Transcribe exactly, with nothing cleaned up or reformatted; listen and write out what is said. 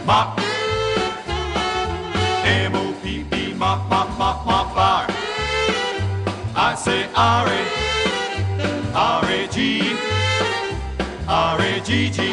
Mop. M O P P, mop, mop, mop, mop, fire. I say R A, R A G, R A G G.